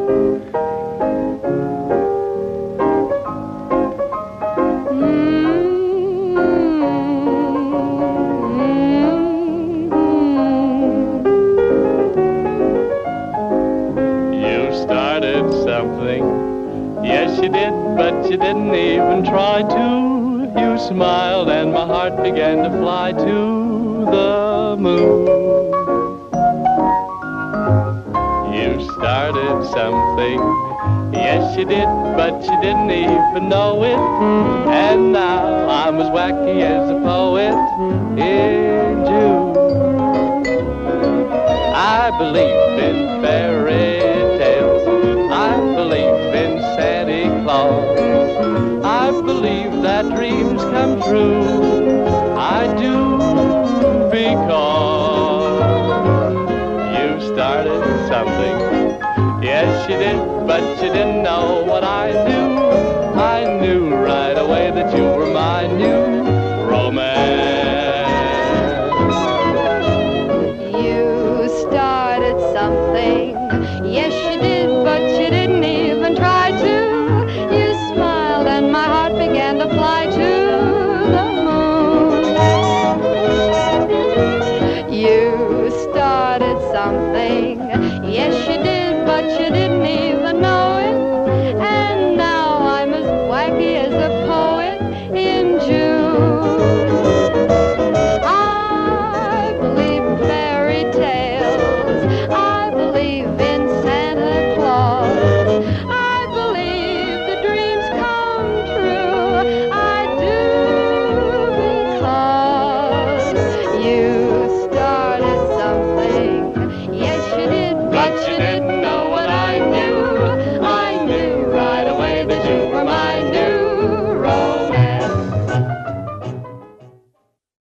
Something. Yes, you did, but you didn't even try to. You smiled and my heart began to fly to the moon. You started something. Yes, you did, but you didn't even know it. And now I'm as wacky as a poet in June. I believe in fairy tales. I believe in Santa Claus. I believe that dreams come true. I do, because you started something. Yes, you did, but you didn't know what I knew. I knew right away that you were my new